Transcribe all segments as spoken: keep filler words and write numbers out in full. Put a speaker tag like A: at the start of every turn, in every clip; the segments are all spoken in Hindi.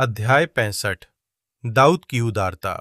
A: अध्याय पैंसठ। दाऊद की उदारता।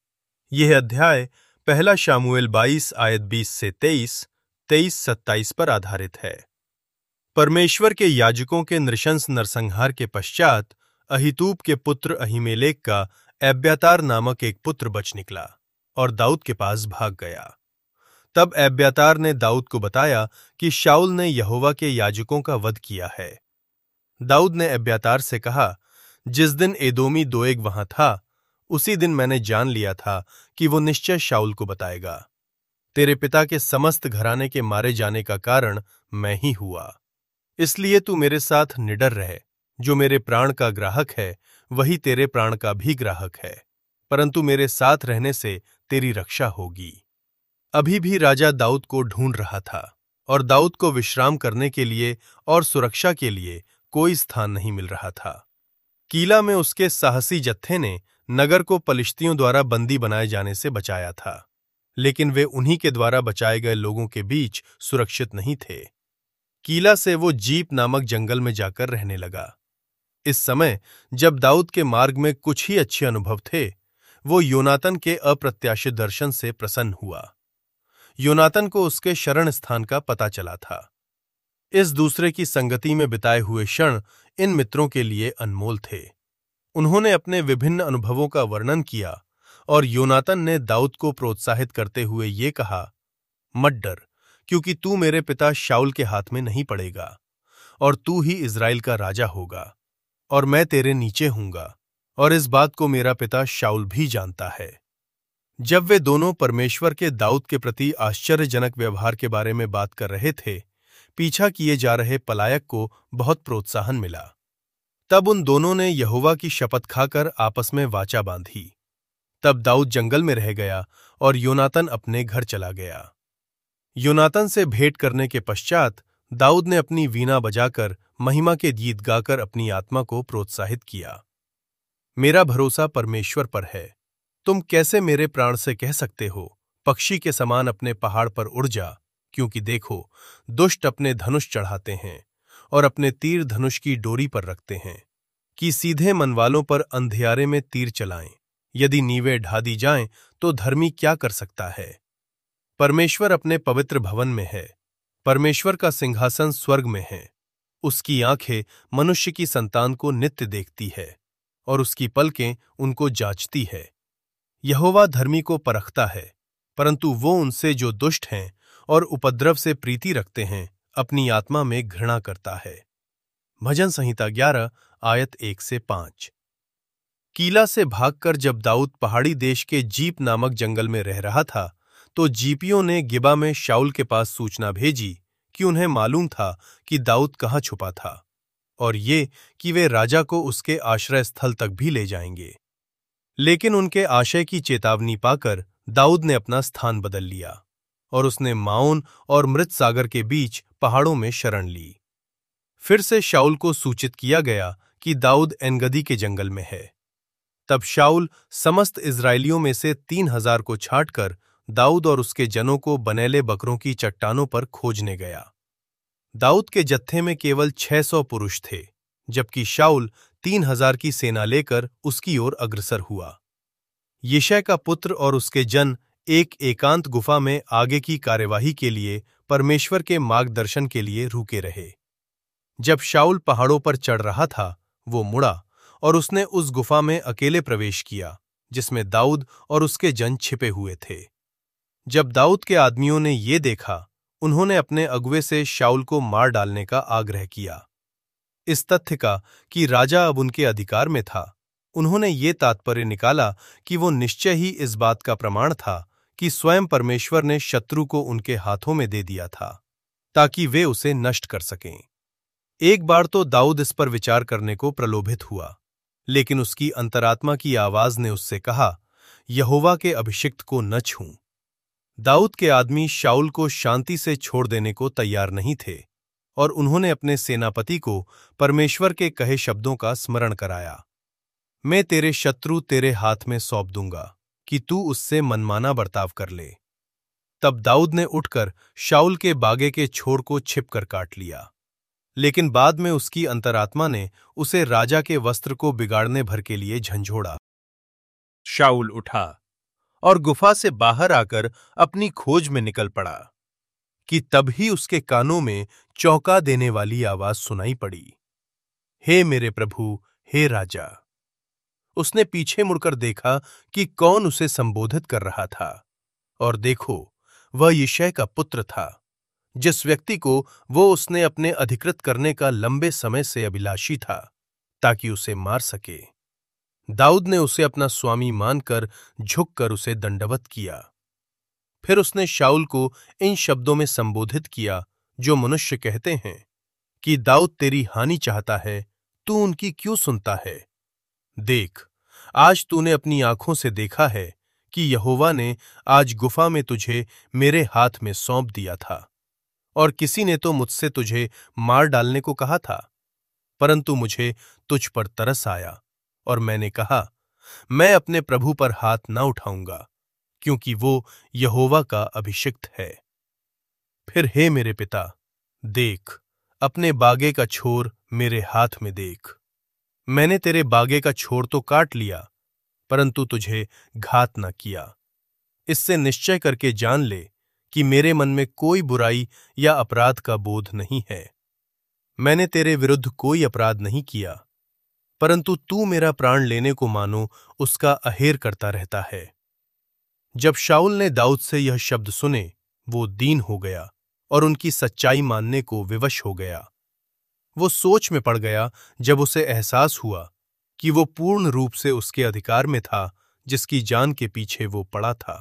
A: यह अध्याय पहला शामुएल बाईस आयत बीस से तेईस, तेईस सत्ताईस पर आधारित है। परमेश्वर के याजकों के नृशंस नरसंहार के पश्चात अहीतूब के पुत्र अहीमेलेक का एब्यातार नामक एक पुत्र बच निकला और दाऊद के पास भाग गया। तब एब्यातार ने दाऊद को बताया कि शाऊल ने यहोवा के याजकों का वध किया है। दाऊद ने एब्यातार से कहा, जिस दिन एदोमी दोएग वहां था, उसी दिन मैंने जान लिया था कि वो निश्चय शाऊल को बताएगा। तेरे पिता के समस्त घराने के मारे जाने का कारण मैं ही हुआ। इसलिए तू मेरे साथ निडर रहे। जो मेरे प्राण का ग्राहक है, वही तेरे प्राण का भी ग्राहक है, परंतु मेरे साथ रहने से तेरी रक्षा होगी। अभी भी राजा दाऊद को ढूंढ रहा था और दाऊद को विश्राम करने के लिए और सुरक्षा के लिए कोई स्थान नहीं मिल रहा था। कीला में उसके साहसी जत्थे ने नगर को पलिश्तियों द्वारा बंदी बनाए जाने से बचाया था, लेकिन वे उन्हीं के द्वारा बचाए गए लोगों के बीच सुरक्षित नहीं थे। कीला से वो जीप नामक जंगल में जाकर रहने लगा। इस समय जब दाऊद के मार्ग में कुछ ही अच्छे अनुभव थे, वो योनातन के अप्रत्याशित दर्शन से प्रसन्न हुआ। योनातन को उसके शरण स्थान का पता चला था। इस दूसरे की संगति में बिताए हुए क्षण इन मित्रों के लिए अनमोल थे। उन्होंने अपने विभिन्न अनुभवों का वर्णन किया और योनातन ने दाऊद को प्रोत्साहित करते हुए ये कहा, मत डर, क्योंकि तू मेरे पिता शाऊल के हाथ में नहीं पड़ेगा और तू ही इज़राइल का राजा होगा और मैं तेरे नीचे हूंगा, और इस बात को मेरा पिता शाऊल भी जानता है। जब वे दोनों परमेश्वर के दाऊद के प्रति आश्चर्यजनक व्यवहार के बारे में बात कर रहे थे, पीछा किए जा रहे पलायक को बहुत प्रोत्साहन मिला। तब उन दोनों ने यहोवा की शपथ खाकर आपस में वाचा बांधी। तब दाऊद जंगल में रह गया और योनातन अपने घर चला गया। योनातन से भेंट करने के पश्चात दाऊद ने अपनी वीणा बजाकर महिमा के गीत गाकर अपनी आत्मा को प्रोत्साहित किया। मेरा भरोसा परमेश्वर पर है। तुम कैसे मेरे प्राण से कह सकते हो, पक्षी के समान अपने पहाड़ पर उड़ जा, क्योंकि देखो, दुष्ट अपने धनुष चढ़ाते हैं और अपने तीर धनुष की डोरी पर रखते हैं कि सीधे मन वालों पर अंधियारे में तीर चलाएं। यदि नींवें ढा दी जाएं तो धर्मी क्या कर सकता है। परमेश्वर अपने पवित्र भवन में है। परमेश्वर का सिंहासन स्वर्ग में है। उसकी आंखें मनुष्य की संतान को नित्य देखती है और उसकी पलकें उनको जांचती है। यहोवा धर्मी को परखता है, परंतु वो उनसे जो दुष्ट हैं और उपद्रव से प्रीति रखते हैं, अपनी आत्मा में घृणा करता है। भजन संहिता ग्यारह आयत एक से पांच। कीला से भागकर जब दाऊद पहाड़ी देश के जीप नामक जंगल में रह रहा था, तो जीपियों ने गिबा में शाऊल के पास सूचना भेजी कि उन्हें मालूम था कि दाऊद कहाँ छुपा था, और ये कि वे राजा को उसके आश्रय स्थल तक भी ले जाएंगे। लेकिन उनके आशय की चेतावनी पाकर दाऊद ने अपना स्थान बदल लिया और उसने माओन और मृत सागर के बीच पहाड़ों में शरण ली। फिर से शाऊल को सूचित किया गया कि दाऊद एनगदी के जंगल में है। तब शाऊल समस्त इज़राइलियों में से तीन हजार को छांटकर दाऊद और उसके जनों को बनेले बकरों की चट्टानों पर खोजने गया। दाऊद के जत्थे में केवल छह सौ पुरुष थे, जबकि शाऊल तीन हजार की सेना लेकर उसकी ओर अग्रसर हुआ। यिशै का पुत्र और उसके जन एक एकांत गुफा में आगे की कार्यवाही के लिए परमेश्वर के मार्गदर्शन के लिए रुके रहे। जब शाऊल पहाड़ों पर चढ़ रहा था, वो मुड़ा और उसने उस गुफा में अकेले प्रवेश किया जिसमें दाऊद और उसके जन छिपे हुए थे। जब दाऊद के आदमियों ने ये देखा, उन्होंने अपने अगुवे से शाऊल को मार डालने का आग्रह किया। इस तथ्य का कि राजा अब उनके अधिकार में था, उन्होंने ये तात्पर्य निकाला कि वो निश्चय ही इस बात का प्रमाण था कि स्वयं परमेश्वर ने शत्रु को उनके हाथों में दे दिया था, ताकि वे उसे नष्ट कर सकें। एक बार तो दाऊद इस पर विचार करने को प्रलोभित हुआ, लेकिन उसकी अंतरात्मा की आवाज ने उससे कहा, यहोवा के अभिषिक्त को न छूं। दाऊद के आदमी शाऊल को शांति से छोड़ देने को तैयार नहीं थे और उन्होंने अपने सेनापति को परमेश्वर के कहे शब्दों का स्मरण कराया, मैं तेरे शत्रु तेरे हाथ में सौंप दूंगा कि तू उससे मनमाना बर्ताव कर ले। तब दाऊद ने उठकर शाऊल के बागे के छोर को छिपकर काट लिया। लेकिन बाद में उसकी अंतरात्मा ने उसे राजा के वस्त्र को बिगाड़ने भर के लिए झंझोड़ा। शाऊल उठा और गुफा से बाहर आकर अपनी खोज में निकल पड़ा कि तभी उसके कानों में चौंका देने वाली आवाज सुनाई पड़ी, हे मेरे प्रभु, हे राजा। उसने पीछे मुड़कर देखा कि कौन उसे संबोधित कर रहा था, और देखो, वह यिशै का पुत्र था, जिस व्यक्ति को वो उसने अपने अधिकृत करने का लंबे समय से अभिलाषी था, ताकि उसे मार सके। दाऊद ने उसे अपना स्वामी मानकर झुककर उसे दंडवत किया। फिर उसने शाऊल को इन शब्दों में संबोधित किया जो मनुष्य कहते हैं कि दाऊद तेरी हानि चाहता है, तू उनकी क्यों सुनता है? देख, आज तूने अपनी आंखों से देखा है कि यहोवा ने आज गुफा में तुझे मेरे हाथ में सौंप दिया था, और किसी ने तो मुझसे तुझे मार डालने को कहा था, परंतु मुझे तुझ पर तरस आया और मैंने कहा, मैं अपने प्रभु पर हाथ न उठाऊंगा, क्योंकि वो यहोवा का अभिषिक्त है। फिर हे मेरे पिता, देख, अपने बागे का छोर मेरे हाथ में देख। मैंने तेरे बागे का छोर तो काट लिया, परंतु तुझे घात न किया। इससे निश्चय करके जान ले कि मेरे मन में कोई बुराई या अपराध का बोध नहीं है। मैंने तेरे विरुद्ध कोई अपराध नहीं किया, परंतु तू मेरा प्राण लेने को मानो उसका अहेर करता रहता है। जब शाऊल ने दाऊद से यह शब्द सुने, वो दीन हो गया और उनकी सच्चाई मानने को विवश हो गया। वो सोच में पड़ गया जब उसे एहसास हुआ कि वो पूर्ण रूप से उसके अधिकार में था, जिसकी जान के पीछे वो पड़ा था।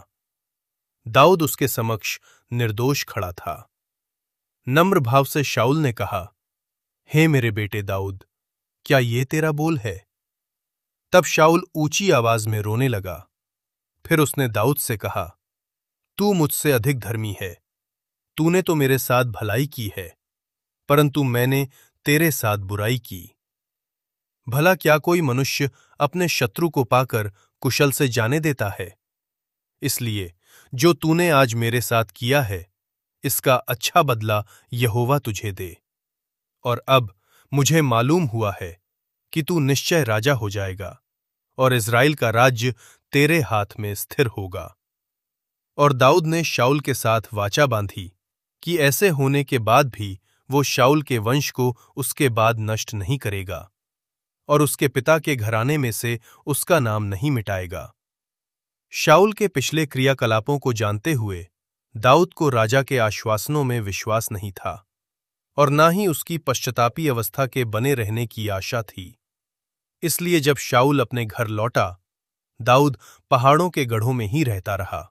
A: दाऊद उसके समक्ष निर्दोष खड़ा था। नम्र भाव से शाऊल ने कहा, हे मेरे बेटे दाऊद, क्या ये तेरा बोल है? तब शाऊल ऊंची आवाज में रोने लगा। फिर उसने दाऊद से कहा, तू मुझसे अधिक धर्मी है। तूने तो मेरे साथ भलाई की है, परंतु मैंने तेरे साथ बुराई की। भला क्या कोई मनुष्य अपने शत्रु को पाकर कुशल से जाने देता है? इसलिए जो तूने आज मेरे साथ किया है, इसका अच्छा बदला यहोवा तुझे दे। और अब मुझे मालूम हुआ है कि तू निश्चय राजा हो जाएगा, और इज़राइल का राज्य तेरे हाथ में स्थिर होगा। और दाऊद ने शाऊल के साथ वाचा बांधी कि ऐसे होने के बाद भी वो शाऊल के वंश को उसके बाद नष्ट नहीं करेगा, और उसके पिता के घराने में से उसका नाम नहीं मिटाएगा। शाऊल के पिछले क्रियाकलापों को जानते हुए दाऊद को राजा के आश्वासनों में विश्वास नहीं था, और ना ही उसकी पश्चातापी अवस्था के बने रहने की आशा थी। इसलिए जब शाऊल अपने घर लौटा, दाऊद पहाड़ों के गढ़ों में ही रहता रहा।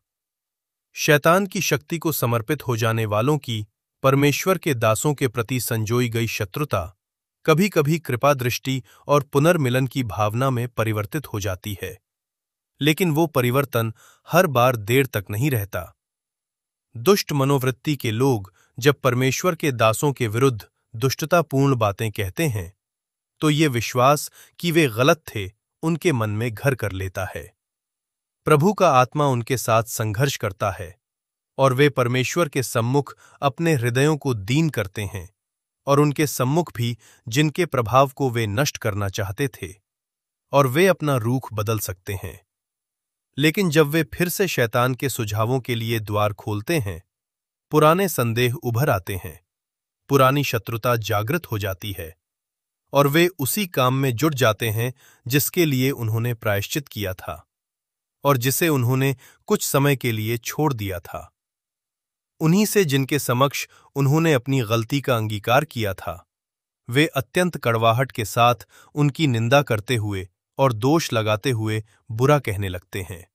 A: शैतान की शक्ति को समर्पित हो जाने वालों की परमेश्वर के दासों के प्रति संजोई गई शत्रुता कभी कभी कृपा दृष्टि और पुनर्मिलन की भावना में परिवर्तित हो जाती है, लेकिन वो परिवर्तन हर बार देर तक नहीं रहता। दुष्ट मनोवृत्ति के लोग जब परमेश्वर के दासों के विरुद्ध दुष्टतापूर्ण बातें कहते हैं, तो ये विश्वास कि वे गलत थे उनके मन में घर कर लेता है। प्रभु का आत्मा उनके साथ संघर्ष करता है, और वे परमेश्वर के सम्मुख अपने हृदयों को दीन करते हैं, और उनके सम्मुख भी जिनके प्रभाव को वे नष्ट करना चाहते थे, और वे अपना रूख बदल सकते हैं। लेकिन जब वे फिर से शैतान के सुझावों के लिए द्वार खोलते हैं, पुराने संदेह उभर आते हैं, पुरानी शत्रुता जागृत हो जाती है, और वे उसी काम में जुट जाते हैं जिसके लिए उन्होंने प्रायश्चित किया था और जिसे उन्होंने कुछ समय के लिए छोड़ दिया था। उन्हीं से जिनके समक्ष उन्होंने अपनी गलती का अंगीकार किया था, वे अत्यंत कड़वाहट के साथ उनकी निंदा करते हुए और दोष लगाते हुए बुरा कहने लगते हैं।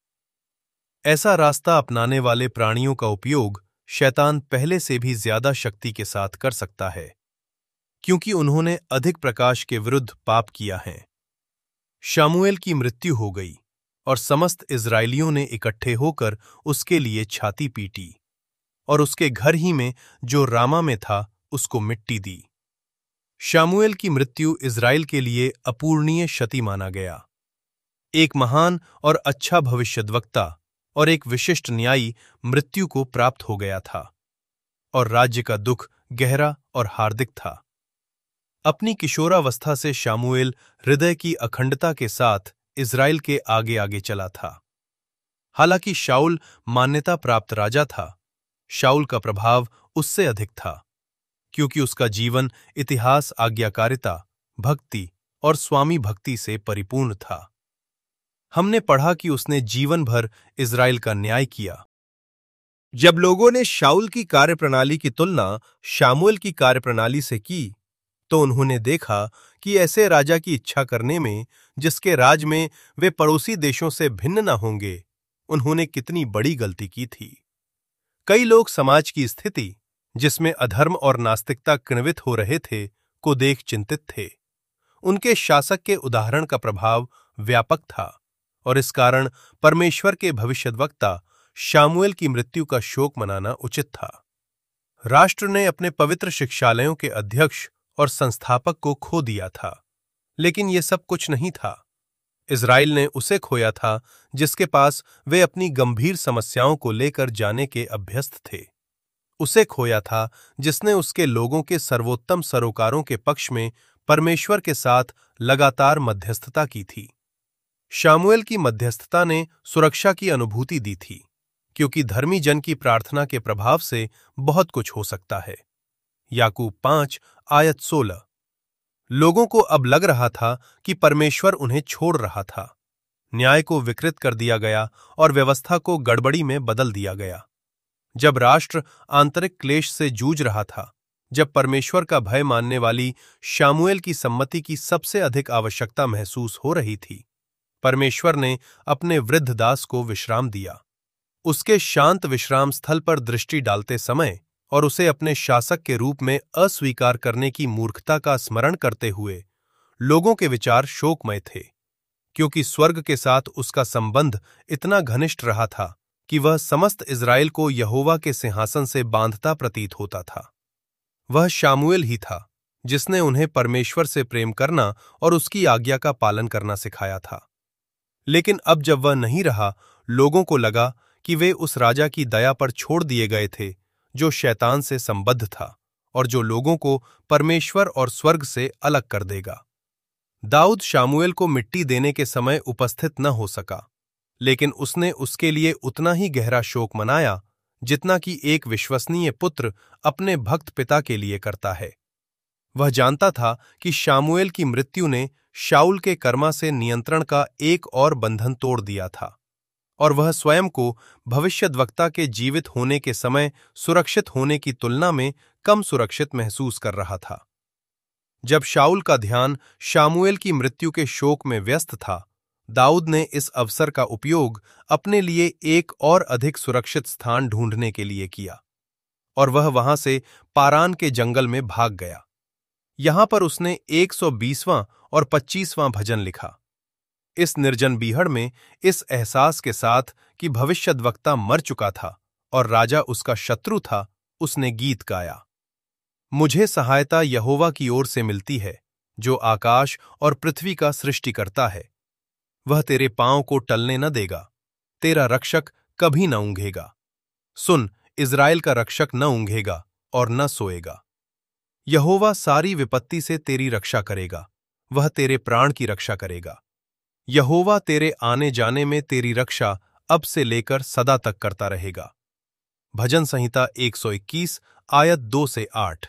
A: ऐसा रास्ता अपनाने वाले प्राणियों का उपयोग शैतान पहले से भी ज्यादा शक्ति के साथ कर सकता है, क्योंकि उन्होंने अधिक प्रकाश के विरुद्ध पाप किया है। शामूएल की मृत्यु हो गई और समस्त इज़राइलियों ने इकट्ठे होकर उसके लिए छाती पीटी और उसके घर ही में जो रामा में था उसको मिट्टी दी। शामूएल की मृत्यु इज़राइल के लिए अपूर्णीय क्षति माना गया। एक महान और अच्छा भविष्यद्वक्ता और एक विशिष्ट न्यायी मृत्यु को प्राप्त हो गया था, और राज्य का दुख गहरा और हार्दिक था। अपनी किशोरावस्था से शामूएल हृदय की अखंडता के साथ इज़राइल के आगे आगे चला था। हालांकि शाऊल मान्यता प्राप्त राजा था, शाऊल का प्रभाव उससे अधिक था, क्योंकि उसका जीवन इतिहास, आज्ञाकारिता, भक्ति और स्वामी भक्ति से परिपूर्ण था। हमने पढ़ा कि उसने जीवन भर इज़राइल का न्याय किया। जब लोगों ने शाऊल की कार्यप्रणाली की तुलना शामूएल की कार्यप्रणाली से की, तो उन्होंने देखा कि ऐसे राजा की इच्छा करने में, जिसके राज में वे पड़ोसी देशों से भिन्न न होंगे, उन्होंने कितनी बड़ी गलती की थी। कई लोग समाज की स्थिति, जिसमें अधर्म और नास्तिकता किण्वित हो रहे थे, को देख चिंतित थे। उनके शासक के उदाहरण का प्रभाव व्यापक था और इस कारण परमेश्वर के भविष्यद्वक्ता शामूएल की मृत्यु का शोक मनाना उचित था। राष्ट्र ने अपने पवित्र शिक्षालयों के अध्यक्ष और संस्थापक को खो दिया था, लेकिन यह सब कुछ नहीं था। इज़राइल ने उसे खोया था जिसके पास वे अपनी गंभीर समस्याओं को लेकर जाने के अभ्यस्त थे। उसे खोया था जिसने उसके लोगों के सर्वोत्तम सरोकारों के पक्ष में परमेश्वर के साथ लगातार मध्यस्थता की थी। शामूएल की मध्यस्थता ने सुरक्षा की अनुभूति दी थी, क्योंकि धर्मी जन की प्रार्थना के प्रभाव से बहुत कुछ हो सकता है। याकूब पांच आयत सोलह। लोगों को अब लग रहा था कि परमेश्वर उन्हें छोड़ रहा था। न्याय को विकृत कर दिया गया और व्यवस्था को गड़बड़ी में बदल दिया गया। जब राष्ट्र आंतरिक क्लेश से जूझ रहा था, जब परमेश्वर का भय मानने वाली शामूएल की सम्मति की सबसे अधिक आवश्यकता महसूस हो रही थी, परमेश्वर ने अपने वृद्ध दास को विश्राम दिया। उसके शांत विश्राम स्थल पर दृष्टि डालते समय और उसे अपने शासक के रूप में अस्वीकार करने की मूर्खता का स्मरण करते हुए लोगों के विचार शोकमय थे, क्योंकि स्वर्ग के साथ उसका संबंध इतना घनिष्ठ रहा था कि वह समस्त इज़राइल को यहोवा के सिंहासन से बांधता प्रतीत होता था। वह शामूएल ही था जिसने उन्हें परमेश्वर से प्रेम करना और उसकी आज्ञा का पालन करना सिखाया था। लेकिन अब जब वह नहीं रहा, लोगों को लगा कि वे उस राजा की दया पर छोड़ दिए गए थे जो शैतान से संबद्ध था और जो लोगों को परमेश्वर और स्वर्ग से अलग कर देगा। दाऊद शामूएल को मिट्टी देने के समय उपस्थित न हो सका, लेकिन उसने उसके लिए उतना ही गहरा शोक मनाया जितना कि एक विश्वसनीय पुत्र अपने भक्त पिता के लिए करता है। वह जानता था कि शामूएल की मृत्यु ने शाऊल के कर्मा से नियंत्रण का एक और बंधन तोड़ दिया था और वह स्वयं को भविष्यद्वक्ता के जीवित होने के समय सुरक्षित होने की तुलना में कम सुरक्षित महसूस कर रहा था। जब शाऊल का ध्यान शामूएल की मृत्यु के शोक में व्यस्त था, दाऊद ने इस अवसर का उपयोग अपने लिए एक और अधिक सुरक्षित स्थान ढूंढने के लिए किया और वह वहां से पारान के जंगल में भाग गया। यहां पर उसने एक सौ बीसवां और पच्चीसवां भजन लिखा। इस निर्जन बीहड़ में इस एहसास के साथ कि भविष्यद्वक्ता मर चुका था और राजा उसका शत्रु था, उसने गीत गाया। मुझे सहायता यहोवा की ओर से मिलती है, जो आकाश और पृथ्वी का सृष्टि करता है। वह तेरे पांव को टलने न देगा, तेरा रक्षक कभी न ऊंघेगा। सुन, इज़राइल का रक्षक न ऊंघेगा और न सोएगा। यहोवा सारी विपत्ति से तेरी रक्षा करेगा, वह तेरे प्राण की रक्षा करेगा। यहोवा तेरे आने जाने में तेरी रक्षा अब से लेकर सदा तक करता रहेगा। भजन संहिता एक सौ इक्कीस आयत दो से आठ।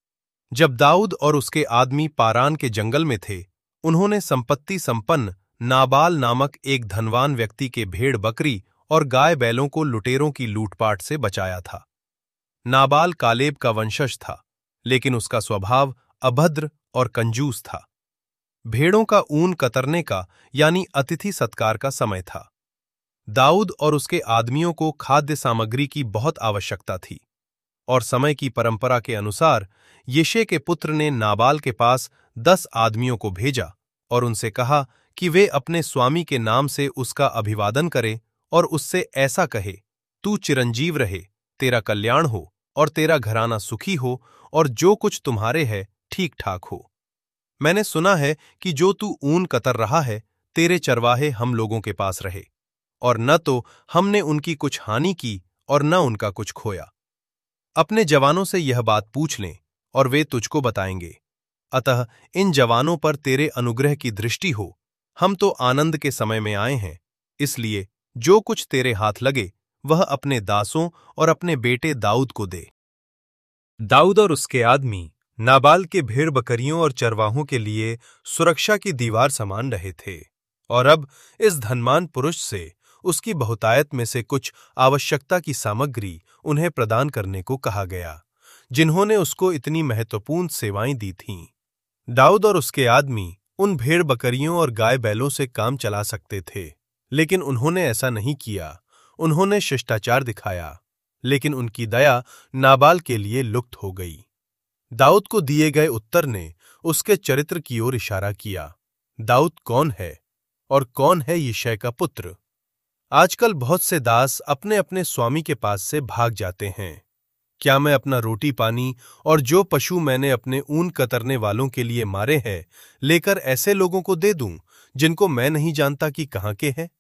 A: जब दाऊद और उसके आदमी पारान के जंगल में थे, उन्होंने संपत्ति संपन्न नाबाल नामक एक धनवान व्यक्ति के भेड़ बकरी और गाय बैलों को लुटेरों की लूटपाट से बचाया था। नाबाल कालेब का वंशज था, लेकिन उसका स्वभाव अभद्र और कंजूस था। भेड़ों का ऊन कतरने का यानी अतिथि सत्कार का समय था। दाऊद और उसके आदमियों को खाद्य सामग्री की बहुत आवश्यकता थी और समय की परंपरा के अनुसार यिशै के पुत्र ने नाबाल के पास दस आदमियों को भेजा और उनसे कहा कि वे अपने स्वामी के नाम से उसका अभिवादन करें और उससे ऐसा कहे, तू चिरंजीव रहे, तेरा कल्याण हो और तेरा घराना सुखी हो और जो कुछ तुम्हारे है ठीक ठाक हो। मैंने सुना है कि जो तू ऊन कतर रहा है, तेरे चरवाहे हम लोगों के पास रहे, और न तो हमने उनकी कुछ हानि की और न उनका कुछ खोया। अपने जवानों से यह बात पूछ लें और वे तुझको बताएंगे। अतः इन जवानों पर तेरे अनुग्रह की दृष्टि हो। हम तो आनंद के समय में आए हैं, इसलिए जो कुछ तेरे हाथ लगे वह अपने दासों और अपने बेटे दाऊद को दे। दाऊद और उसके आदमी नाबाल के भेड़ बकरियों और चरवाहों के लिए सुरक्षा की दीवार समान रहे थे, और अब इस धनवान पुरुष से उसकी बहुतायत में से कुछ आवश्यकता की सामग्री उन्हें प्रदान करने को कहा गया, जिन्होंने उसको इतनी महत्वपूर्ण सेवाएं दी थीं। दाऊद और उसके आदमी उन भेड़ बकरियों और गाय बैलों से काम चला सकते थे, लेकिन उन्होंने ऐसा नहीं किया। उन्होंने शिष्टाचार दिखाया, लेकिन उनकी दया नाबाल के लिए लुप्त हो गई। दाऊद को दिए गए उत्तर ने उसके चरित्र की ओर इशारा किया। दाऊद कौन है और कौन है यिशै का पुत्र? आजकल बहुत से दास अपने अपने स्वामी के पास से भाग जाते हैं। क्या मैं अपना रोटी पानी और जो पशु मैंने अपने ऊन कतरने वालों के लिए मारे हैं लेकर ऐसे लोगों को दे दूं जिनको मैं नहीं जानता कि कहां के हैं?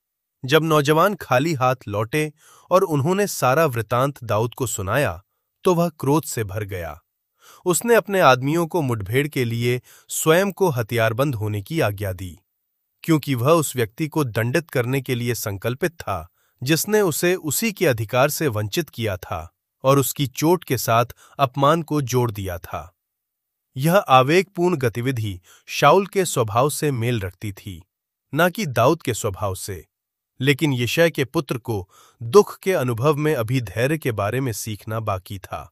A: जब नौजवान खाली हाथ लौटे और उन्होंने सारा वृतांत दाऊद को सुनाया, तो वह क्रोध से भर गया। उसने अपने आदमियों को मुठभेड़ के लिए स्वयं को हथियारबंद होने की आज्ञा दी, क्योंकि वह उस व्यक्ति को दंडित करने के लिए संकल्पित था जिसने उसे उसी के अधिकार से वंचित किया था और उसकी चोट के साथ अपमान को जोड़ दिया था। यह आवेगपूर्ण गतिविधि शाऊल के स्वभाव से मेल रखती थी, न कि दाऊद के स्वभाव से। लेकिन यिशै के पुत्र को दुख के अनुभव में अभी धैर्य के बारे में सीखना बाकी था।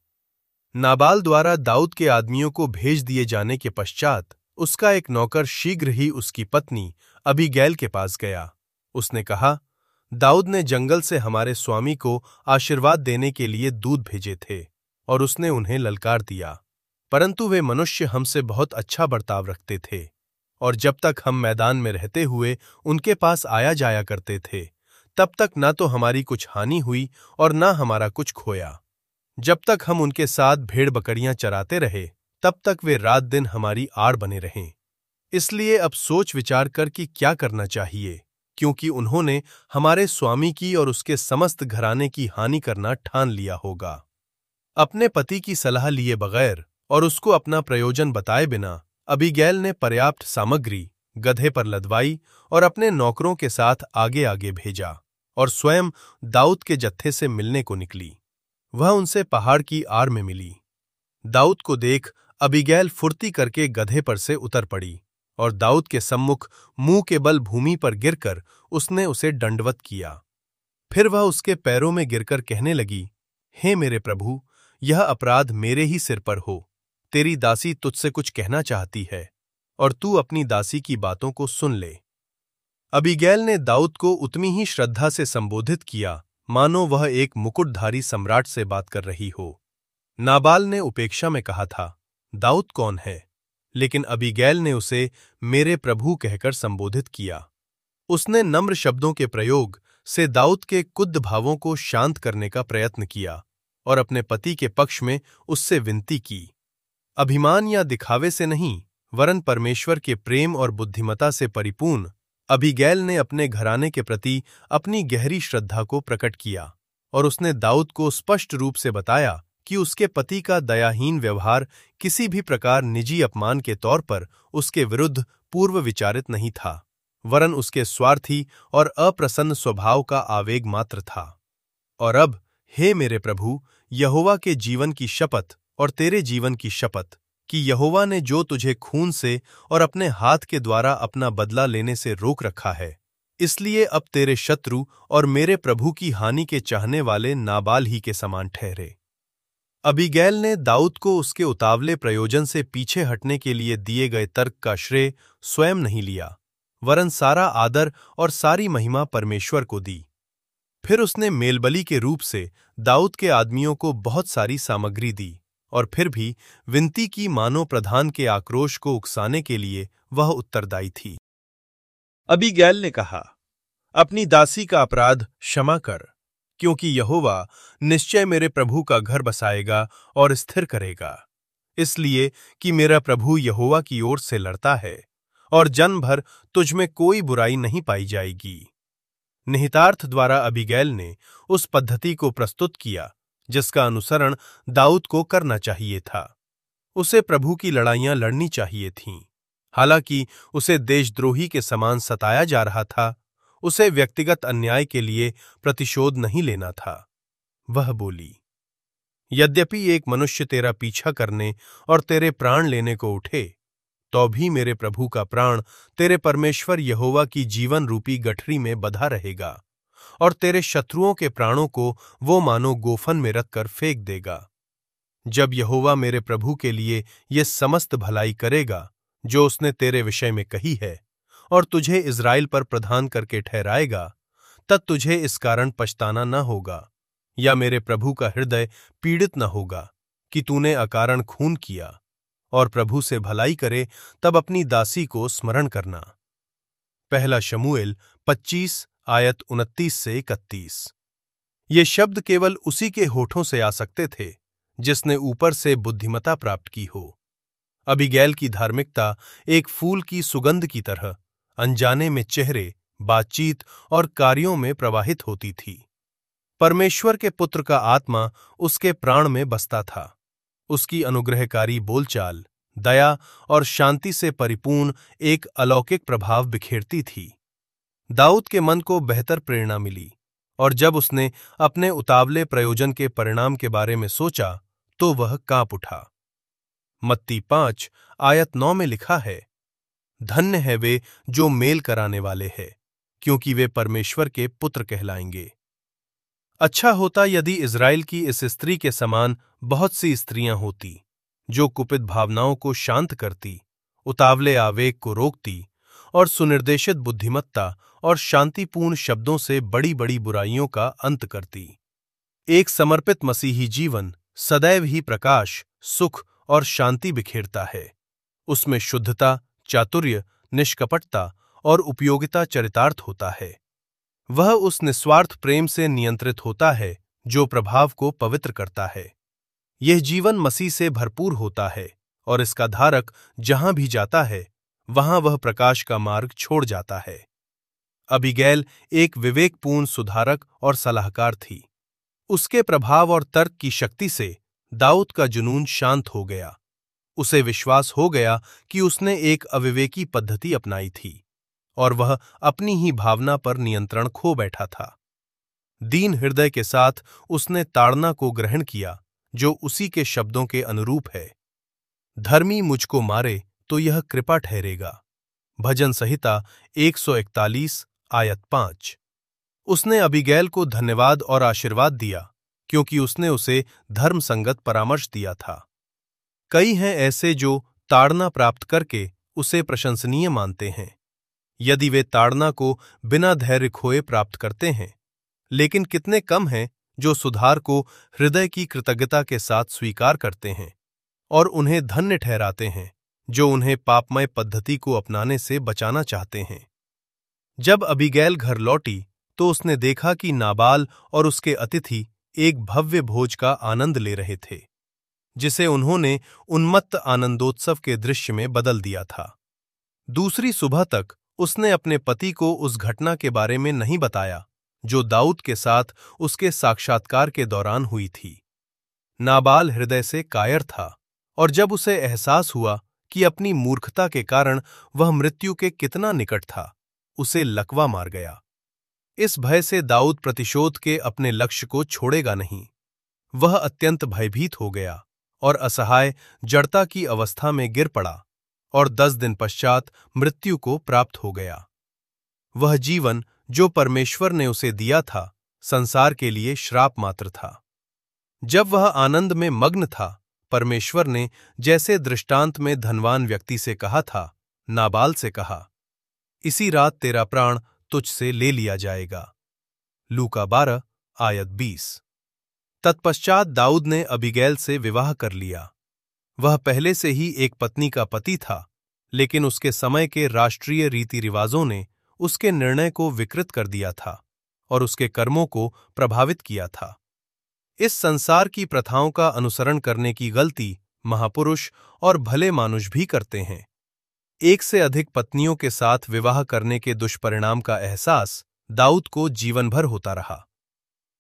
A: नाबाल द्वारा दाऊद के आदमियों को भेज दिए जाने के पश्चात उसका एक नौकर शीघ्र ही उसकी पत्नी अबीगैल के पास गया। उसने कहा, दाऊद ने जंगल से हमारे स्वामी को आशीर्वाद देने के लिए दूत भेजे थे और उसने उन्हें ललकार दिया, परंतु वे मनुष्य हमसे बहुत अच्छा बर्ताव रखते थे, और जब तक हम मैदान में रहते हुए उनके पास आया जाया करते थे, तब तक न तो हमारी कुछ हानि हुई और न हमारा कुछ खोया। जब तक हम उनके साथ भेड़ बकरियां चराते रहे, तब तक वे रात दिन हमारी आड़ बने रहें। इसलिए अब सोच विचार कर कि क्या करना चाहिए, क्योंकि उन्होंने हमारे स्वामी की और उसके समस्त घराने की हानि करना ठान लिया होगा। अपने पति की सलाह लिए बगैर और उसको अपना प्रयोजन बताए बिना अबीगैल ने पर्याप्त सामग्री गधे पर लदवाई और अपने नौकरों के साथ आगे आगे भेजा और स्वयं दाऊद के जत्थे से मिलने को निकली। वह उनसे पहाड़ की आड़ में मिली। दाऊद को देख अबीगैल फुर्ती करके गधे पर से उतर पड़ी और दाऊद के सम्मुख मुंह के बल भूमि पर गिरकर उसने उसे दंडवत किया। फिर वह उसके पैरों में गिरकर कहने लगी, हे मेरे प्रभु, यह अपराध मेरे ही सिर पर हो। तेरी दासी तुझसे कुछ कहना चाहती है और तू अपनी दासी की बातों को सुन ले। अबीगैल ने दाऊद को उतनी ही श्रद्धा से संबोधित किया मानो वह एक मुकुटधारी सम्राट से बात कर रही हो। नाबाल ने उपेक्षा में कहा था, दाऊद कौन है? लेकिन अबीगैल ने उसे मेरे प्रभु कहकर संबोधित किया। उसने नम्र शब्दों के प्रयोग से दाऊद के कुद्ध भावों को शांत करने का प्रयत्न किया और अपने पति के पक्ष में उससे विनती की। अभिमान या दिखावे से नहीं, वरन परमेश्वर के प्रेम और बुद्धिमता से परिपूर्ण अबीगैल ने अपने घराने के प्रति अपनी गहरी श्रद्धा को प्रकट किया और उसने दाऊद को स्पष्ट रूप से बताया कि उसके पति का दयाहीन व्यवहार किसी भी प्रकार निजी अपमान के तौर पर उसके विरुद्ध पूर्व विचारित नहीं था, वरन उसके स्वार्थी और अप्रसन्न स्वभाव का आवेग मात्र था। और अब, हे मेरे प्रभु, यहोवा के जीवन की शपथ और तेरे जीवन की शपथ कि यहोवा ने जो तुझे खून से और अपने हाथ के द्वारा अपना बदला लेने से रोक रखा है, इसलिए अब तेरे शत्रु और मेरे प्रभु की हानि के चाहने वाले नाबाल ही के समान ठहरे। अबीगैल ने दाऊद को उसके उतावले प्रयोजन से पीछे हटने के लिए दिए गए तर्क का श्रेय स्वयं नहीं लिया, वरन सारा आदर और सारी महिमा परमेश्वर को दी। फिर उसने मेलबली के रूप से दाऊद के आदमियों को बहुत सारी सामग्री दी और फिर भी विनती की मानो प्रधान के आक्रोश को उकसाने के लिए वह उत्तरदायी थी। अबीगैल ने कहा, अपनी दासी का अपराध क्षमा कर, क्योंकि यहोवा निश्चय मेरे प्रभु का घर बसाएगा और स्थिर करेगा, इसलिए कि मेरा प्रभु यहोवा की ओर से लड़ता है और जन्म भर तुझ में कोई बुराई नहीं पाई जाएगी। निहितार्थ द्वारा अबीगैल ने उस पद्धति को प्रस्तुत किया जिसका अनुसरण दाऊद को करना चाहिए था। उसे प्रभु की लड़ाइयां लड़नी चाहिए थीं। हालांकि उसे देशद्रोही के समान सताया जा रहा था, उसे व्यक्तिगत अन्याय के लिए प्रतिशोध नहीं लेना था। वह बोली, यद्यपि एक मनुष्य तेरा पीछा करने और तेरे प्राण लेने को उठे, तो भी मेरे प्रभु का प्राण तेरे परमेश्वर यहोवा की जीवन रूपी गठरी में बंधा रहेगा, और तेरे शत्रुओं के प्राणों को वो मानो गोफन में रखकर फेंक देगा। जब यहोवा मेरे प्रभु के लिए ये समस्त भलाई करेगा जो उसने तेरे विषय में कही है, और तुझे इज़राइल पर प्रधान करके ठहराएगा, तब तुझे इस कारण पछताना न होगा, या मेरे प्रभु का हृदय पीड़ित न होगा कि तूने अकारण खून किया। और प्रभु से भलाई करे तब अपनी दासी को स्मरण करना। पहला शमूएल पच्चीस आयत उनतीस से इकतीस। ये शब्द केवल उसी के होठों से आ सकते थे जिसने ऊपर से बुद्धिमता प्राप्त की हो। अबीगैल की धार्मिकता एक फूल की सुगंध की तरह अनजाने में चेहरे, बातचीत और कार्यों में प्रवाहित होती थी। परमेश्वर के पुत्र का आत्मा उसके प्राण में बसता था। उसकी अनुग्रहकारी बोलचाल, दया और शांति से परिपूर्ण एक अलौकिक प्रभाव बिखेरती थी। दाऊद के मन को बेहतर प्रेरणा मिली, और जब उसने अपने उतावले प्रयोजन के परिणाम के बारे में सोचा तो वह कांप उठा। मत्ती पांच आयत नौ में लिखा है, धन्य है वे जो मेल कराने वाले हैं, क्योंकि वे परमेश्वर के पुत्र कहलाएंगे। अच्छा होता यदि इज़राइल की इस स्त्री के समान बहुत सी स्त्रियां होती, जो कुपित भावनाओं को शांत करती, उतावले आवेग को रोकती और सुनिर्देशित बुद्धिमत्ता और शांतिपूर्ण शब्दों से बड़ी बड़ी बुराइयों का अंत करती। एक समर्पित मसीही जीवन सदैव ही प्रकाश, सुख और शांति बिखेरता है। उसमें शुद्धता, चातुर्य, निष्कपटता और उपयोगिता चरितार्थ होता है। वह उस निस्वार्थ प्रेम से नियंत्रित होता है जो प्रभाव को पवित्र करता है। यह जीवन मसीह से भरपूर होता है, और इसका धारक जहां भी जाता है वहां वह प्रकाश का मार्ग छोड़ जाता है। अबीगैल एक विवेकपूर्ण सुधारक और सलाहकार थी। उसके प्रभाव और तर्क की शक्ति से दाऊद का जुनून शांत हो गया। उसे विश्वास हो गया कि उसने एक अविवेकी पद्धति अपनाई थी, और वह अपनी ही भावना पर नियंत्रण खो बैठा था। दीन हृदय के साथ उसने ताड़ना को ग्रहण किया, जो उसी के शब्दों के अनुरूप है। धर्मी मुझको मारे तो यह कृपा ठहरेगा। भजन संहिता एक सौ इकतालीस आयत पांच। उसने अबीगैल को धन्यवाद और आशीर्वाद दिया, क्योंकि उसने उसे धर्म संगत परामर्श दिया था। कई हैं ऐसे जो ताड़ना प्राप्त करके उसे प्रशंसनीय मानते हैं, यदि वे ताड़ना को बिना धैर्य खोए प्राप्त करते हैं, लेकिन कितने कम हैं जो सुधार को हृदय की कृतज्ञता के साथ स्वीकार करते हैं और उन्हें धन्य ठहराते हैं जो उन्हें पापमय पद्धति को अपनाने से बचाना चाहते हैं। जब अबीगैल घर लौटी तो उसने देखा कि नाबाल और उसके अतिथि एक भव्य भोज का आनंद ले रहे थे, जिसे उन्होंने उन्मत्त आनंदोत्सव के दृश्य में बदल दिया था। दूसरी सुबह तक उसने अपने पति को उस घटना के बारे में नहीं बताया जो दाऊद के साथ उसके साक्षात्कार के दौरान हुई थी। नाबाल हृदय से कायर था, और जब उसे एहसास हुआ कि अपनी मूर्खता के कारण वह मृत्यु के कितना निकट था, उसे लकवा मार गया। इस भय से दाऊद प्रतिशोध के अपने लक्ष्य को छोड़ेगा नहीं। वह अत्यंत भयभीत हो गया और असहाय जड़ता की अवस्था में गिर पड़ा, और दस दिन पश्चात मृत्यु को प्राप्त हो गया। वह जीवन जो परमेश्वर ने उसे दिया था, संसार के लिए श्राप मात्र था। जब वह आनंद में मग्न था, परमेश्वर ने जैसे दृष्टांत में धनवान व्यक्ति से कहा था, नाबाल से कहा, इसी रात तेरा प्राण तुझसे ले लिया जाएगा। लूका बारह आयत बीस। तत्पश्चात दाऊद ने अबीगैल से विवाह कर लिया। वह पहले से ही एक पत्नी का पति था, लेकिन उसके समय के राष्ट्रीय रीति रिवाजों ने उसके निर्णय को विकृत कर दिया था और उसके कर्मों को प्रभावित किया था। इस संसार की प्रथाओं का अनुसरण करने की गलती महापुरुष और भले मानुष भी करते हैं। एक से अधिक पत्नियों के साथ विवाह करने के दुष्परिणाम का एहसास दाऊद को जीवन भर होता रहा।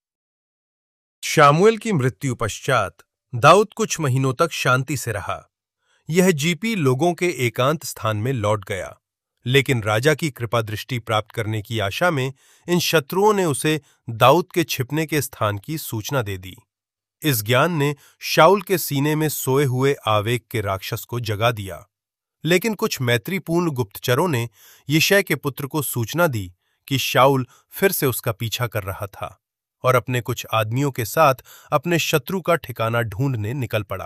A: शामूएल की मृत्यु पश्चात दाऊद कुछ महीनों तक शांति से रहा। यह जीपी लोगों के एकांत स्थान में लौट गया, लेकिन राजा की कृपा दृष्टि प्राप्त करने की आशा में इन शत्रुओं ने उसे दाऊद के छिपने के स्थान की सूचना दे दी। इस ज्ञान ने शाऊल के सीने में सोए हुए आवेग के राक्षस को जगा दिया, लेकिन कुछ मैत्रीपूर्ण गुप्तचरों ने यिशै के पुत्र को सूचना दी कि शाऊल फिर से उसका पीछा कर रहा था और अपने कुछ आदमियों के साथ अपने शत्रु का ठिकाना ढूंढने निकल पड़ा।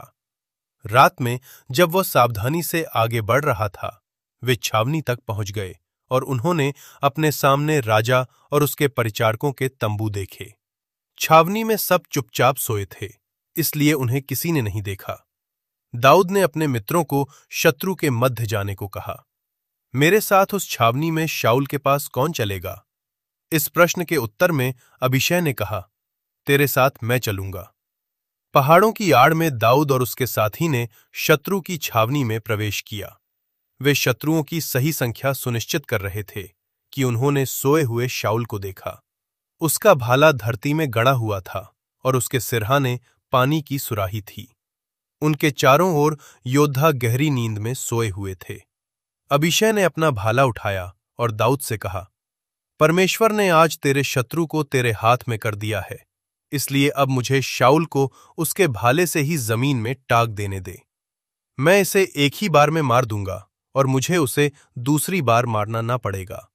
A: रात में जब वह सावधानी से आगे बढ़ रहा था, वे छावनी तक पहुंच गए और उन्होंने अपने सामने राजा और उसके परिचारकों के तंबू देखे। छावनी में सब चुपचाप सोए थे, इसलिए उन्हें किसी ने नहीं देखा। दाऊद ने अपने मित्रों को शत्रु के मध्य जाने को कहा। मेरे साथ उस छावनी में शाऊल के पास कौन चलेगा? इस प्रश्न के उत्तर में अबीशै ने कहा, तेरे साथ मैं चलूंगा। पहाड़ों की आड़ में दाऊद और उसके साथी ने शत्रु की छावनी में प्रवेश किया। वे शत्रुओं की सही संख्या सुनिश्चित कर रहे थे कि उन्होंने सोए हुए शाऊल को देखा। उसका भाला धरती में गड़ा हुआ था और उसके सिरहाने पानी की सुराही थी। उनके चारों ओर योद्धा गहरी नींद में सोए हुए थे। अबीशै ने अपना भाला उठाया और दाऊद से कहा, परमेश्वर ने आज तेरे शत्रु को तेरे हाथ में कर दिया है, इसलिए अब मुझे शाऊल को उसके भाले से ही जमीन में टाक देने दे। मैं इसे एक ही बार में मार दूंगा और मुझे उसे दूसरी बार मारना ना पड़ेगा।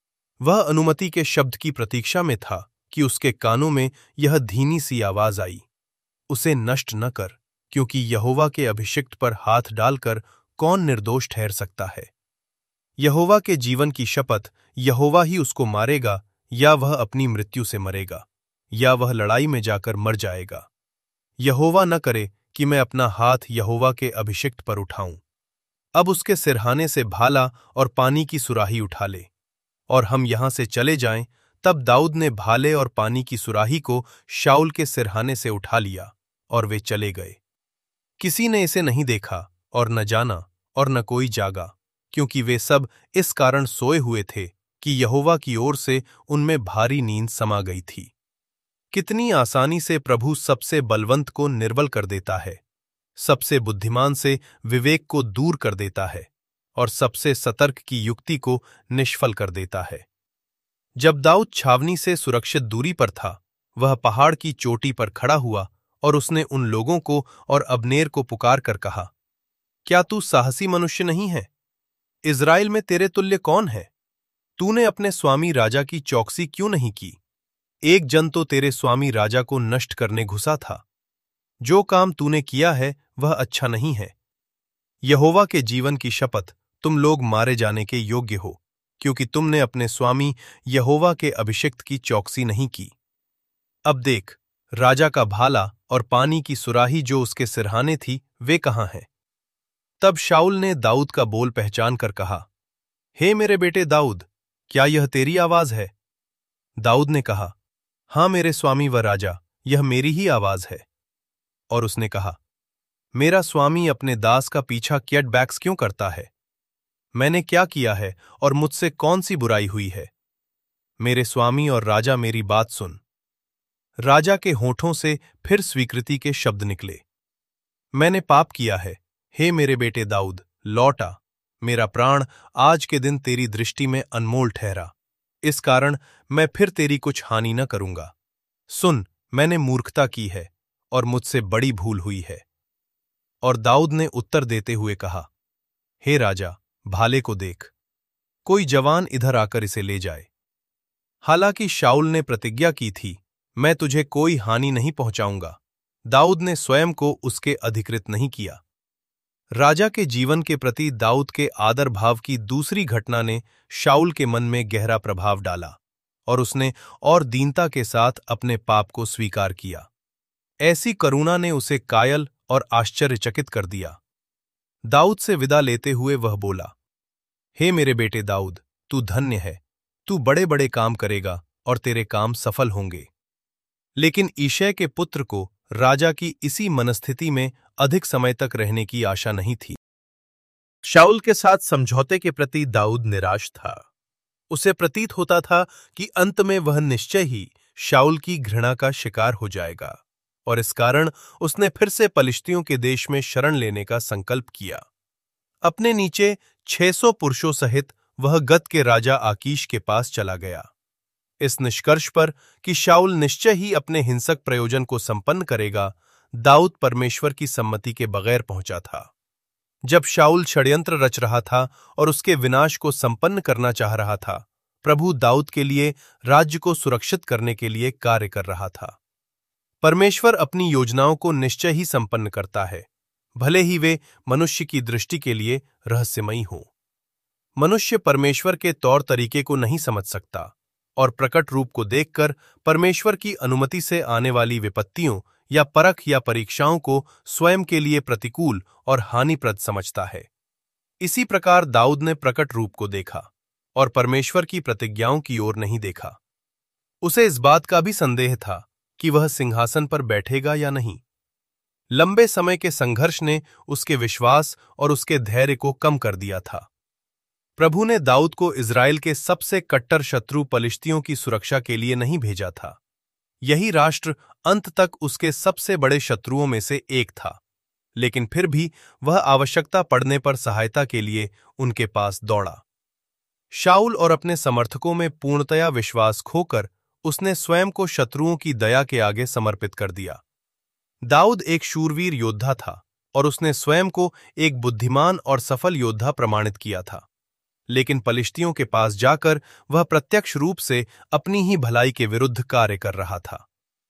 A: वह अनुमति के शब्द की प्रतीक्षा में था कि उसके कानों में यह धीमी सी आवाज आई, उसे नष्ट न कर, क्योंकि यहोवा के अभिषिक्त पर हाथ डालकर कौन निर्दोष ठहर सकता है। यहोवा के जीवन की शपथ, यहोवा ही उसको मारेगा, या वह अपनी मृत्यु से मरेगा, या वह लड़ाई में जाकर मर जाएगा। यहोवा न करे कि मैं अपना हाथ यहोवा के अभिषिक्त पर उठाऊं। अब उसके सिरहाने से भाला और पानी की सुराही उठा ले और हम यहां से चले जाएं। तब दाऊद ने भाले और पानी की सुराही को शाऊल के सिरहाने से उठा लिया और वे चले गए। किसी ने इसे नहीं देखा और न जाना और न कोई जागा, क्योंकि वे सब इस कारण सोए हुए थे कि यहोवा की ओर से उनमें भारी नींद समा गई थी। कितनी आसानी से प्रभु सबसे बलवंत को निर्बल कर देता है, सबसे बुद्धिमान से विवेक को दूर कर देता है और सबसे सतर्क की युक्ति को निष्फल कर देता है। जब दाऊद छावनी से सुरक्षित दूरी पर था, वह पहाड़ की चोटी पर खड़ा हुआ और उसने उन लोगों को और अब्नेर को पुकार कर कहा, क्या तू साहसी मनुष्य नहीं है? इज़राइल में तेरे तुल्य कौन है? तूने अपने स्वामी राजा की चौकसी क्यों नहीं की? एक जन तो तेरे स्वामी राजा को नष्ट करने घुसा था। जो काम तूने किया है वह अच्छा नहीं है। यहोवा के जीवन की शपथ, तुम लोग मारे जाने के योग्य हो, क्योंकि तुमने अपने स्वामी यहोवा के अभिषिक्त की चौकसी नहीं की। अब देख, राजा का भाला और पानी की सुराही जो उसके सिरहाने थी, वे कहाँ हैं? तब शाऊल ने दाऊद का बोल पहचान कर कहा, हे मेरे बेटे दाऊद, क्या यह तेरी आवाज है? दाऊद ने कहा, हां मेरे स्वामी व राजा, यह मेरी ही आवाज है। और उसने कहा, मेरा स्वामी अपने दास का पीछा कियट बैक्स क्यों करता है? मैंने क्या किया है और मुझसे कौन सी बुराई हुई है? मेरे स्वामी और राजा, मेरी बात सुन। राजा के होठों से फिर स्वीकृति के शब्द निकले। मैंने पाप किया है, हे मेरे बेटे दाऊद, लौट आ। मेरा प्राण आज के दिन तेरी दृष्टि में अनमोल ठहरा, इस कारण मैं फिर तेरी कुछ हानि न करूंगा। सुन, मैंने मूर्खता की है और मुझसे बड़ी भूल हुई है। और दाऊद ने उत्तर देते हुए कहा, हे राजा, भाले को देख, कोई जवान इधर आकर इसे ले जाए। हालांकि शाऊल ने प्रतिज्ञा की थी, मैं तुझे कोई हानि नहीं पहुंचाऊंगा, दाऊद ने स्वयं को उसके अधिकृत नहीं किया। राजा के जीवन के प्रति दाऊद के आदर भाव की दूसरी घटना ने शाऊल के मन में गहरा प्रभाव डाला और उसने और दीनता के साथ अपने पाप को स्वीकार किया। ऐसी करुणा ने उसे कायल और आश्चर्यचकित कर दिया। दाऊद से विदा लेते हुए वह बोला, हे मेरे बेटे दाऊद, तू धन्य है, तू बड़े बड़े काम करेगा और तेरे काम सफल होंगे। लेकिन यिशै के पुत्र को राजा की इसी मनस्थिति में अधिक समय तक रहने की आशा नहीं थी। शाऊल के साथ समझौते के प्रति दाऊद निराश था। उसे प्रतीत होता था कि अंत में वह निश्चय ही शाऊल की घृणा का शिकार हो जाएगा और इस कारण उसने फिर से पलिश्तियों के देश में शरण लेने का संकल्प किया। अपने नीचे छह सौ पुरुषों सहित वह गत के राजा आकीश के पास चला गया। इस निष्कर्ष पर कि शाऊल निश्चय ही अपने हिंसक प्रयोजन को संपन्न करेगा, दाऊद परमेश्वर की सम्मति के बगैर पहुंचा था। जब शाऊल षड्यंत्र रच रहा था और उसके विनाश को संपन्न करना चाह रहा था, प्रभु दाऊद के लिए राज्य को सुरक्षित करने के लिए कार्य कर रहा था। परमेश्वर अपनी योजनाओं को निश्चय ही संपन्न करता है, भले ही वे मनुष्य की दृष्टि के लिए रहस्यमयी हों। मनुष्य परमेश्वर के तौर तरीके को नहीं समझ सकता और प्रकट रूप को देखकर परमेश्वर की अनुमति से आने वाली विपत्तियों या परख या परीक्षाओं को स्वयं के लिए प्रतिकूल और हानिप्रद समझता है। इसी प्रकार दाऊद ने प्रकट रूप को देखा और परमेश्वर की प्रतिज्ञाओं की ओर नहीं देखा। उसे इस बात का भी संदेह था कि वह सिंहासन पर बैठेगा या नहीं। लंबे समय के संघर्ष ने उसके विश्वास और उसके धैर्य को कम कर दिया था। प्रभु ने दाऊद को इज़राइल के सबसे कट्टर शत्रु पलिश्तियों की सुरक्षा के लिए नहीं भेजा था। यही राष्ट्र अंत तक उसके सबसे बड़े शत्रुओं में से एक था, लेकिन फिर भी वह आवश्यकता पड़ने पर सहायता के लिए उनके पास दौड़ा। शाऊल और अपने समर्थकों में पूर्णतया विश्वास खोकर उसने स्वयं को शत्रुओं की दया के आगे समर्पित कर दिया। दाऊद एक शूरवीर योद्धा था और उसने स्वयं को एक बुद्धिमान और सफल योद्धा प्रमाणित किया था, लेकिन पलिश्तियों के पास जाकर वह प्रत्यक्ष रूप से अपनी ही भलाई के विरुद्ध कार्य कर रहा था।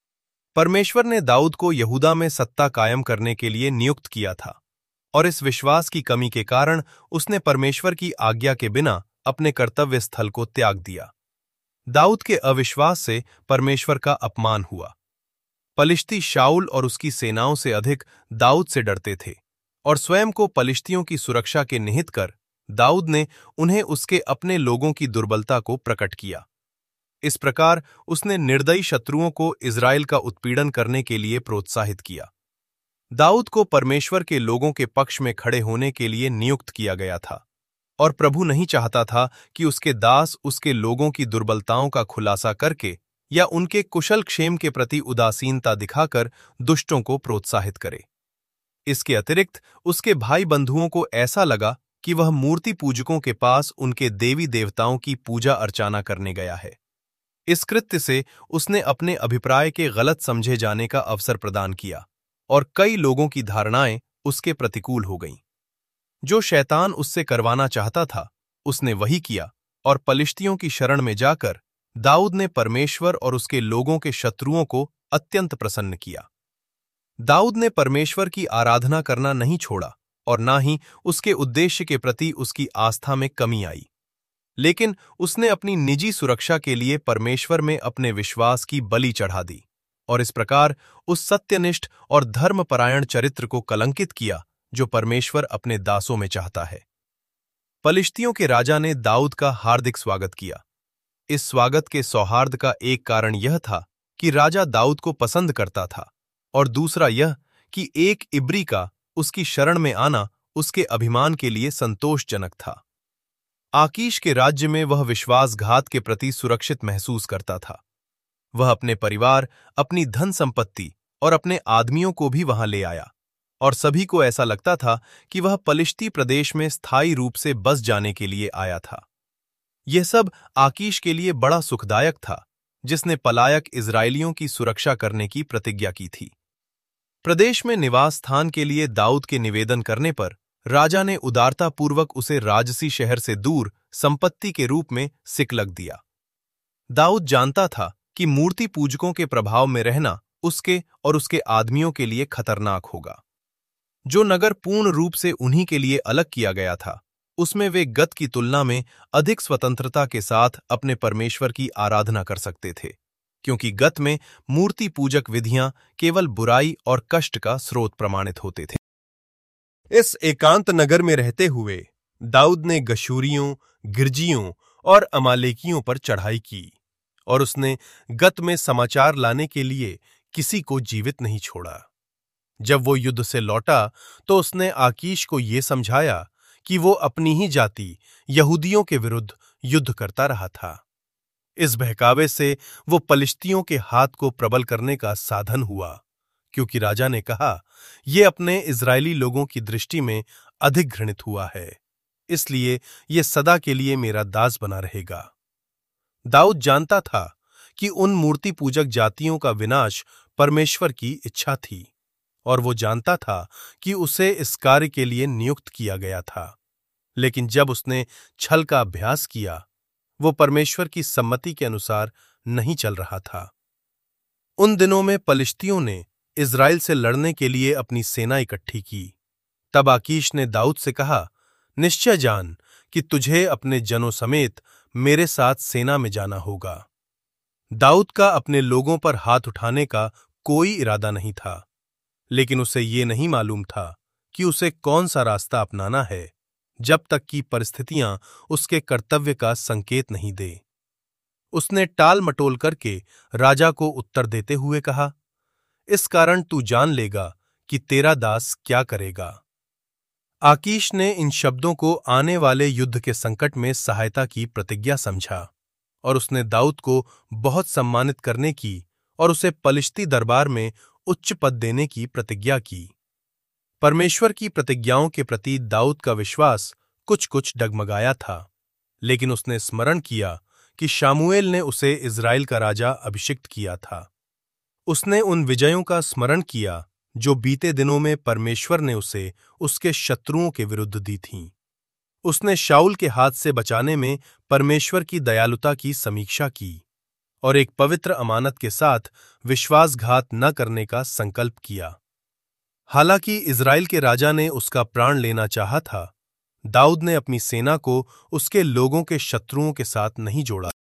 A: परमेश्वर ने दाऊद को यहूदा में सत्ता कायम करने के लिए नियुक्त किया था और इस विश्वास की कमी के कारण उसने परमेश्वर की आज्ञा के बिना अपने कर्तव्य स्थल को त्याग दिया। दाऊद के अविश्वास से परमेश्वर का अपमान हुआ। पलिश्ती शाऊल और उसकी सेनाओं से अधिक दाऊद से डरते थे और स्वयं को पलिश्तियों की सुरक्षा के निहित कर दाऊद ने उन्हें उसके अपने लोगों की दुर्बलता को प्रकट किया। इस प्रकार उसने निर्दयी शत्रुओं को इज़राइल का उत्पीड़न करने के लिए प्रोत्साहित किया। दाऊद को परमेश्वर के लोगों के पक्ष में खड़े होने के लिए नियुक्त किया गया था और प्रभु नहीं चाहता था कि उसके दास उसके लोगों की दुर्बलताओं का खुलासा करके या उनके कुशल क्षेम के प्रति उदासीनता दिखाकर दुष्टों को प्रोत्साहित करे। इसके अतिरिक्त उसके भाई बंधुओं को ऐसा लगा कि वह मूर्ति पूजकों के पास उनके देवी देवताओं की पूजा अर्चना करने गया है। इस कृत्य से उसने अपने अभिप्राय के गलत समझे जाने का अवसर प्रदान किया और कई लोगों की धारणाएं उसके प्रतिकूल हो गईं। जो शैतान उससे करवाना चाहता था उसने वही किया और पलिश्तियों की शरण में जाकर दाऊद ने परमेश्वर और उसके लोगों के शत्रुओं को अत्यंत प्रसन्न किया। दाऊद ने परमेश्वर की आराधना करना नहीं छोड़ा और ना ही उसके उद्देश्य के प्रति उसकी आस्था में कमी आई, लेकिन उसने अपनी निजी सुरक्षा के लिए परमेश्वर में अपने विश्वास की बलि चढ़ा दी और इस प्रकार उस सत्यनिष्ठ और धर्मपरायण चरित्र को कलंकित किया जो परमेश्वर अपने दासों में चाहता है। पलिश्तियों के राजा ने दाऊद का हार्दिक स्वागत किया। इस स्वागत के सौहार्द का एक कारण यह था कि राजा दाऊद को पसंद करता था और दूसरा यह कि एक इब्री का उसकी शरण में आना उसके अभिमान के लिए संतोषजनक था। आकीश के राज्य में वह विश्वासघात के प्रति सुरक्षित महसूस करता था। वह अपने परिवार, अपनी धन संपत्ति और अपने आदमियों को भी वहां ले आया और सभी को ऐसा लगता था कि वह पलिश्ती प्रदेश में स्थायी रूप से बस जाने के लिए आया था। यह सब आकीश के लिए बड़ा सुखदायक था, जिसने पलायक इज़राइलियों की सुरक्षा करने की प्रतिज्ञा की थी। प्रदेश में निवास स्थान के लिए दाऊद के निवेदन करने पर राजा ने उदारतापूर्वक उसे राजसी शहर से दूर संपत्ति के रूप में सिकलग दिया। दाऊद जानता था कि मूर्ति पूजकों के प्रभाव में रहना उसके और उसके आदमियों के लिए खतरनाक होगा। जो नगर पूर्ण रूप से उन्हीं के लिए अलग किया गया था, उसमें वे गत की तुलना में अधिक स्वतंत्रता के साथ अपने परमेश्वर की आराधना कर सकते थे, क्योंकि गत में मूर्ति पूजक विधियां केवल बुराई और कष्ट का स्रोत प्रमाणित होते थे। इस एकांत नगर में रहते हुए दाऊद ने गशूरियों, गिरजियों और अमालेकियों पर चढ़ाई की और उसने गत में समाचार लाने के लिए किसी को जीवित नहीं छोड़ा। जब वो युद्ध से लौटा तो उसने आकीश को ये समझाया कि वो अपनी ही जाति यहूदियों के विरुद्ध युद्ध करता रहा था। इस बहकावे से वो पलिश्तियों के हाथ को प्रबल करने का साधन हुआ, क्योंकि राजा ने कहा, ये अपने इज़राइली लोगों की दृष्टि में अधिक घृणित हुआ है, इसलिए यह सदा के लिए मेरा दास बना रहेगा। दाऊद जानता था कि उन मूर्ति पूजक जातियों का विनाश परमेश्वर की इच्छा थी, और वो जानता था कि उसे इस कार्य के लिए नियुक्त किया गया था। लेकिन जब उसने छल का अभ्यास किया, वो परमेश्वर की सम्मति के अनुसार नहीं चल रहा था। उन दिनों में पलिश्तियों ने इज़राइल से लड़ने के लिए अपनी सेना इकट्ठी की। तब आकीश ने दाऊद से कहा, निश्चय जान कि तुझे अपने जनों समेत मेरे साथ सेना में जाना होगा। दाऊद का अपने लोगों पर हाथ उठाने का कोई इरादा नहीं था, लेकिन उसे ये नहीं मालूम था कि उसे कौन सा रास्ता अपनाना है, जब तक कि परिस्थितियां उसके कर्तव्य का संकेत नहीं दे। उसने टाल मटोल करके राजा को उत्तर देते हुए कहा, इस कारण तू जान लेगा कि तेरा दास क्या करेगा। आकीश ने इन शब्दों को आने वाले युद्ध के संकट में सहायता की प्रतिज्ञा समझा, और उसने दाऊद को बहुत सम्मानित करने की और उसे पलिश्ती दरबार में उच्च पद देने की प्रतिज्ञा की। परमेश्वर की प्रतिज्ञाओं के प्रति दाऊद का विश्वास कुछ कुछ डगमगाया था, लेकिन उसने स्मरण किया कि शामूएल ने उसे इज़राइल का राजा अभिषिक्त किया था। उसने उन विजयों का स्मरण किया जो बीते दिनों में परमेश्वर ने उसे उसके शत्रुओं के विरुद्ध दी थीं। उसने शाऊल के हाथ से बचाने में परमेश्वर की दयालुता की समीक्षा की और एक पवित्र अमानत के साथ विश्वासघात न करने का संकल्प किया। हालांकि इज़राइल के राजा ने उसका प्राण लेना चाहा था, दाऊद ने अपनी सेना को उसके लोगों के शत्रुओं के साथ नहीं जोड़ा।